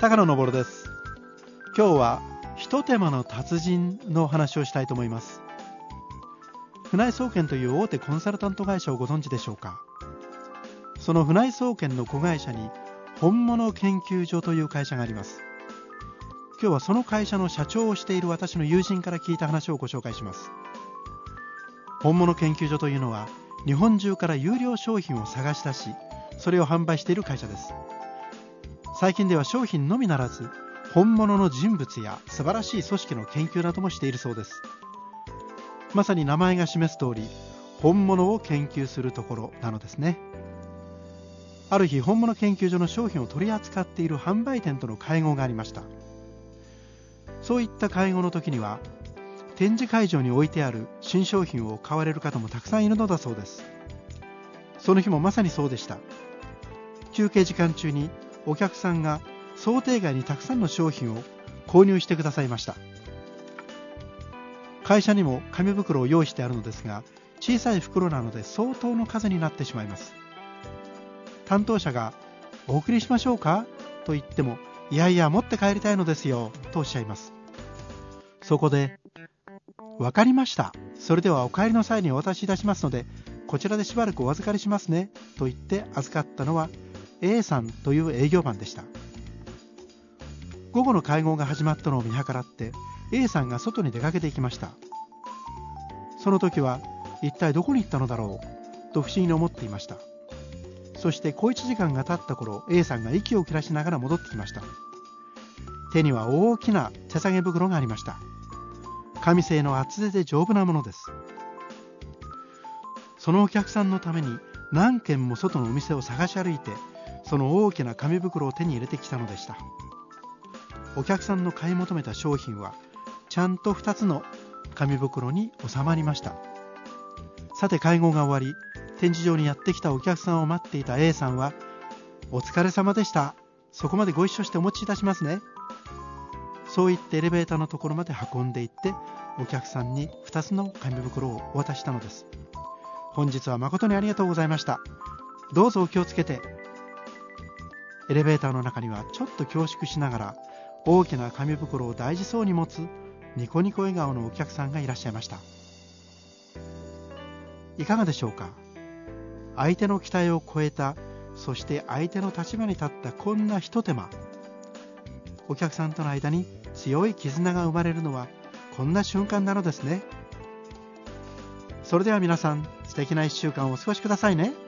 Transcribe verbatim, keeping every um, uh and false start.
高野昇です。今日はひと手間の達人の話をしたいと思います。船井総研という大手コンサルタント会社をご存知でしょうか。その船井総研の子会社に本物研究所という会社があります。今日はその会社の社長をしている私の友人から聞いた話をご紹介します。本物研究所というのは日本中から優良商品を探し出し、それを販売している会社です。最近では商品のみならず本物の人物や素晴らしい組織の研究などもしているそうです。まさに名前が示す通り、本物を研究するところなのですね。ある日、本物研究所の商品を取り扱っている販売店との会合がありました。そういった会合の時には展示会場に置いてある新商品を買われる方もたくさんいるのだそうです。その日もまさにそうでした。休憩時間中にお客さんが想定外にたくさんの商品を購入してくださいました。会社にも紙袋を用意してあるのですが、小さい袋なので相当の数になってしまいます。担当者がお送りしましょうかと言っても、いやいや持って帰りたいのですよとおっしゃいます。そこで、わかりました、それではお帰りの際にお渡しいたしますので、こちらでしばらくお預かりしますねと言って預かったのは A さんという営業マンでした。午後の会合が始まったのを見計らって A さんが外に出かけていきました。その時は一体どこに行ったのだろうと不思議に思っていました。そして小いちじかんが経った頃、 A さんが息を切らしながら戻ってきました。手には大きな手提げ袋がありました。紙製の厚手で丈夫なものです。そのお客さんのために何軒も外のお店を探し歩いて、その大きな紙袋を手に入れてきたのでした。お客さんの買い求めた商品はちゃんとふたつの紙袋に収まりました。さて、会合が終わり、展示場にやってきたお客さんを待っていた A さんは、お疲れ様でした、そこまでご一緒してお持ちいたしますね。そう言ってエレベーターのところまで運んでいって、お客さんにふたつの紙袋をお渡ししたのです。本日は誠にありがとうございました。どうぞお気をつけて。エレベーターの中にはちょっと恐縮しながら大きな紙袋を大事そうに持つニコニコ笑顔のお客さんがいらっしゃいました。いかがでしょうか。相手の期待を超えた、そして相手の立場に立ったこんなひと手間。お客さんとの間に強い絆が生まれるのはこんな瞬間なのですね。それでは皆さん、素敵ないっしゅうかんをお過ごしくださいね。